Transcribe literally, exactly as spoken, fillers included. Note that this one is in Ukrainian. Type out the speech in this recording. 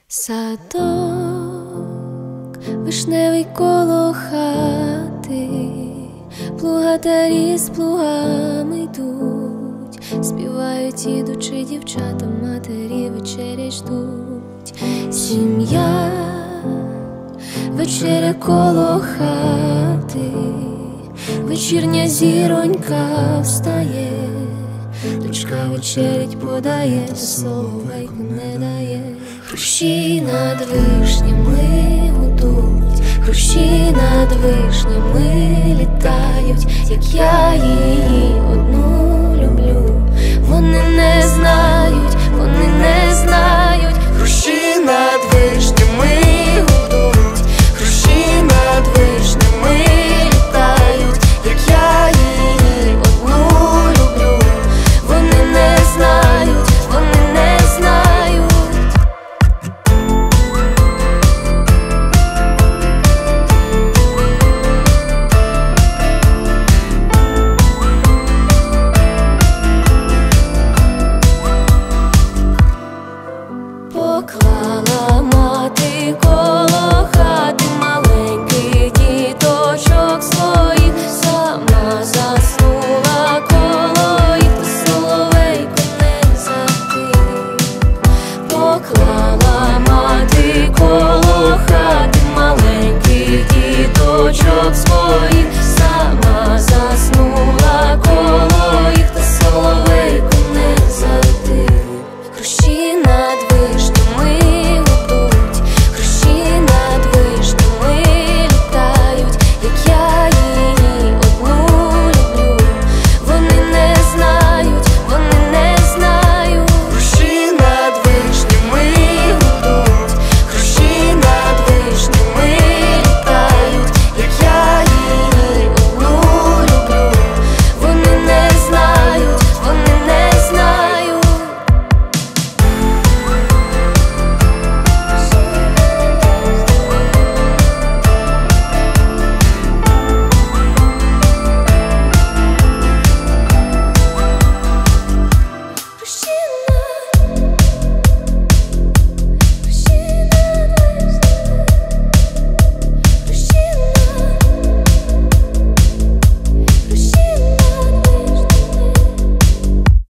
Садок вишневий коло хати, плугатарі з плугами йдуть, співають ідучи дівчата, матері вечерять ждуть. Сім'я, вечеря коло хати, вечірня зіронька встає, дочка вечерять подає, соловейку не дає. Хрущі над вишнями гудуть, хрущі над вишнями літають, як я її одну люблю. Вони не знають, вони не знають. Хрущі над вишнями гудуть, хрущі над вишнями літають, як я її одну люблю. Вони не знають, вони не знають. Поклала мати коло хати маленьких діточок своїх, сама заснула коло їх, соловейко не затих. Поклала мати коло